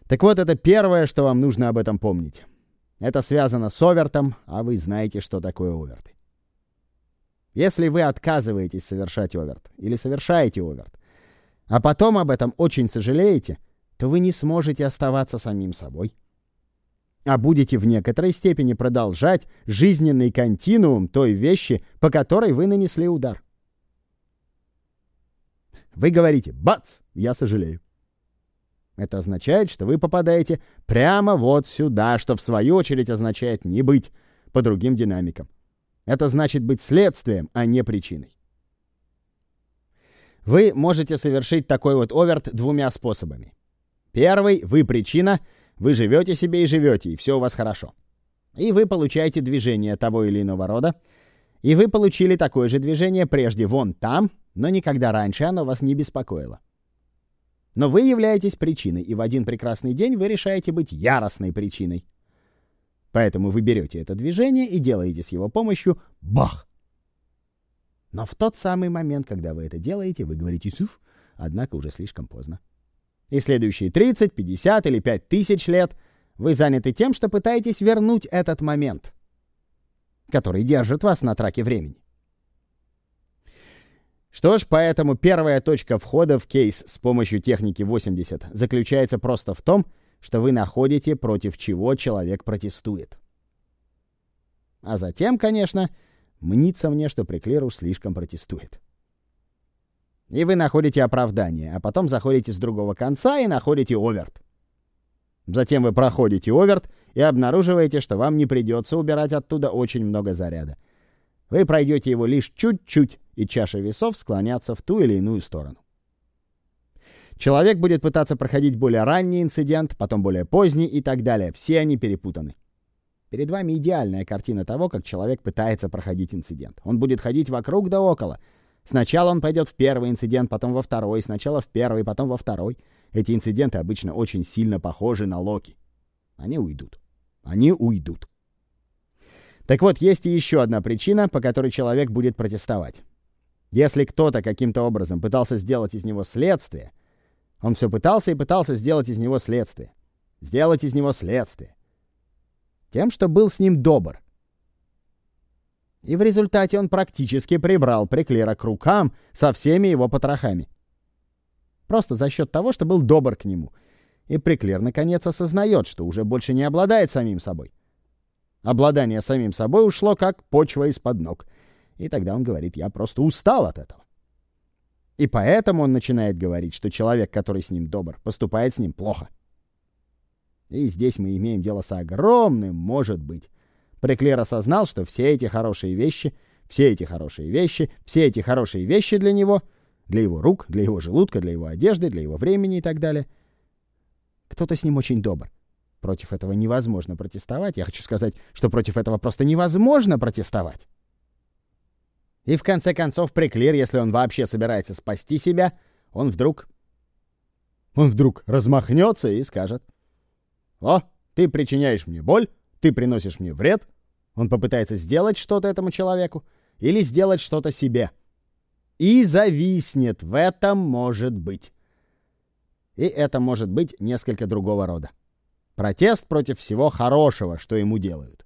Так вот, это первое, что вам нужно об этом помнить. Это связано с овертом, а вы знаете, что такое оверты. Если вы отказываетесь совершать оверт или совершаете оверт, а потом об этом очень сожалеете, то вы не сможете оставаться самим собой, а будете в некоторой степени продолжать жизненный континуум той вещи, по которой вы нанесли удар. Вы говорите «бац, я сожалею». Это означает, что вы попадаете прямо вот сюда, что в свою очередь означает не быть по другим динамикам. Это значит быть следствием, а не причиной. Вы можете совершить такой вот оверт двумя способами. Первый — вы причина, вы живете себе и живете, и все у вас хорошо. И вы получаете движение того или иного рода, и вы получили такое же движение прежде вон там, но никогда раньше оно вас не беспокоило. Но вы являетесь причиной, и в один прекрасный день вы решаете быть яростной причиной. Поэтому вы берете это движение и делаете с его помощью бах! Но в тот самый момент, когда вы это делаете, вы говорите «суф», однако уже слишком поздно. И следующие 30, 50 или 5000 лет вы заняты тем, что пытаетесь вернуть этот момент, который держит вас на траке времени. Что ж, поэтому первая точка входа в кейс с помощью техники 80 заключается просто в том, что вы находите, против чего человек протестует. А затем, конечно, мнится мне, что Приклер уж слишком протестует. И вы находите оправдание, а потом заходите с другого конца и находите оверт. Затем вы проходите оверт и обнаруживаете, что вам не придется убирать оттуда очень много заряда. Вы пройдете его лишь чуть-чуть, и чаша весов склонятся в ту или иную сторону. Человек будет пытаться проходить более ранний инцидент, потом более поздний и так далее. Все они перепутаны. Перед вами идеальная картина того, как человек пытается проходить инцидент. Он будет ходить вокруг да около. Сначала он пойдет в первый инцидент, потом во второй, сначала в первый, потом во второй. Эти инциденты обычно очень сильно похожи на Локи. Они уйдут. Они уйдут. Так вот, есть и еще одна причина, по которой человек будет протестовать. Если кто-то каким-то образом пытался сделать из него следствие, он все пытался и пытался сделать из него следствие. Сделать из него следствие. Тем, что был с ним добр. И в результате он практически прибрал Приклера к рукам со всеми его потрохами. Просто за счет того, что был добр к нему. И Приклер наконец осознает, что уже больше не обладает самим собой. Обладание самим собой ушло как почва из-под ног. И тогда он говорит: я просто устал от этого. И поэтому он начинает говорить, что человек, который с ним добр, поступает с ним плохо. И здесь мы имеем дело с огромным «может быть». Приклер осознал, что все эти хорошие вещи для него, для его рук, для его желудка, для его одежды, для его времени и так далее. Кто-то с ним очень добр. Против этого невозможно протестовать. Я хочу сказать, что против этого просто невозможно протестовать. И в конце концов Приклер, если он вообще собирается спасти себя, он вдруг размахнется и скажет: «О, ты причиняешь мне боль, ты приносишь мне вред». Он попытается сделать что-то этому человеку или сделать что-то себе. И зависнет в этом «может быть». И это может быть несколько другого рода. Протест против всего хорошего, что ему делают.